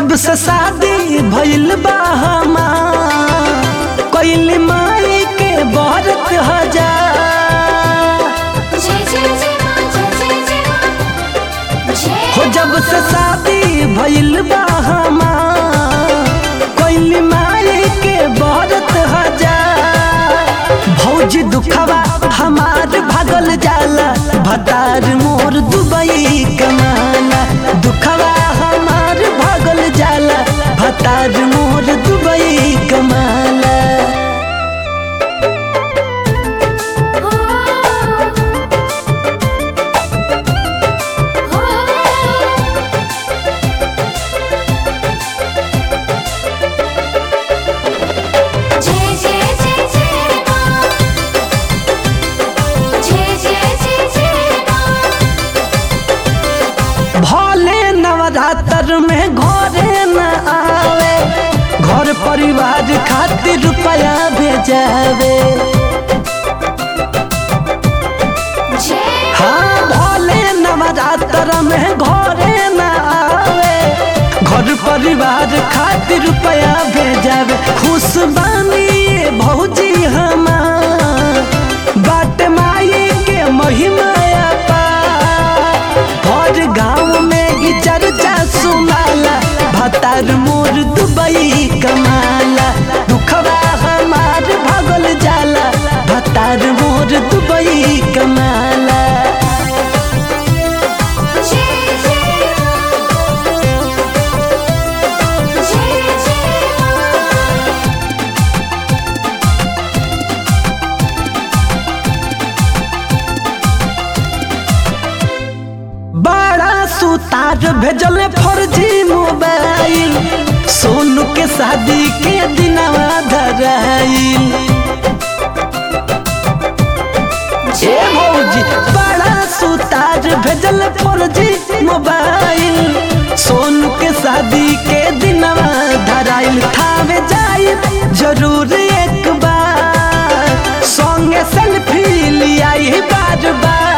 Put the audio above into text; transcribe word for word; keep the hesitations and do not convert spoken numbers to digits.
जब से शादी भइल बा हमार कोइल माई के बरत हजार। हो जब से शादी भइल बा हमार कोइल माई के बरत हजार। भौजी दुखवा हमार भागल जाला भतार मोर दुबई कमाला। दुखवा हमार भागल जाला भतार मोर दुबई कमाला। भले नवरात्र में घरे न आवे घर परिवार खातिर रुपया भेजावे। हाँ भले नवरात्र में घरे न आवे घर परिवार खातिर रुपया भेजावे। खुश बानी भौजी हमार बाट माई के महिमा हर गाँव में ई चर्चा सुनाला भतार मोर दुबई कमाला। दुखवा हमार भागल जाला भतार मोर दुबई कमाला। सुतार भेजल फर्जी मोबाइल सोनू के शादी के दिनवा धराइल। ए भौजी बड़ा सुतार भेजल फर्जी मोबाइल सोनू के शादी के दिनवा धराइल। थावे जाई जरूर एक बार संगे सेल्फी लियाई बार बार।